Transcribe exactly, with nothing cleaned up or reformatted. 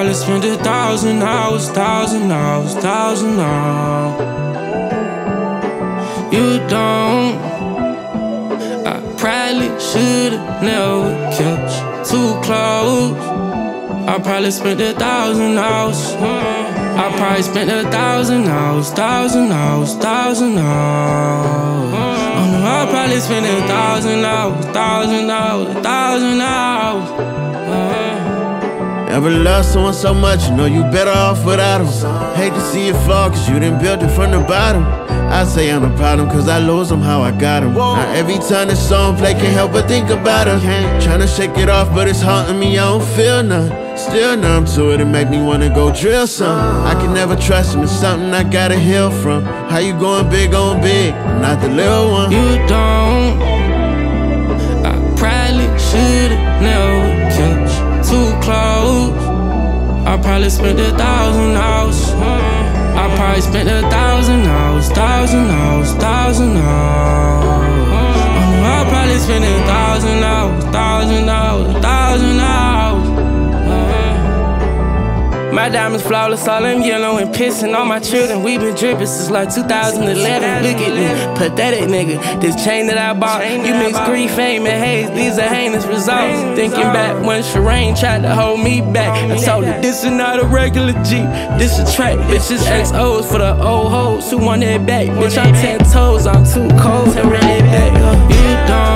probably spent a thousand hours, thousand hours, thousand hours. You don't. I probably should've never kept you too close. I probably spent a thousand hours. I probably spent a thousand hours, thousand hours, thousand hours. Oh no, I probably spent a thousand hours, thousand hours, thousand hours. Never loved someone so much, you know you better off without them. Hate to see it fall, cause you done built it from the bottom. I say I'm the problem, cause I lose them how I got them. Now every time this song play, can't help but think about her. Tryna shake it off, but it's haunting me, I don't feel none. Still numb to it, it make me wanna go drill some. I can never trust him, it's something I gotta heal from. How you going big on big, I'm not the little one. You don't. I probably should've never kept you too close. I probably spent a thousand hours. I probably spent a thousand hours, thousand hours, thousand hours. I probably spent a thousand hours, thousand hours, thousand hours. My diamonds flawless, all in yellow and pissing on my children. We been dripping since like two thousand eleven. Look at me, pathetic nigga. This chain that I bought, you mix grief, fame, and haze. These are heinous results. Thinking back when Shireen tried to hold me back, I told her this is not a regular Jeep, this a track. Bitch, this X Os for the old hoes who want it back. Bitch, I'm ten toes, I'm too cold to run it back. You don't.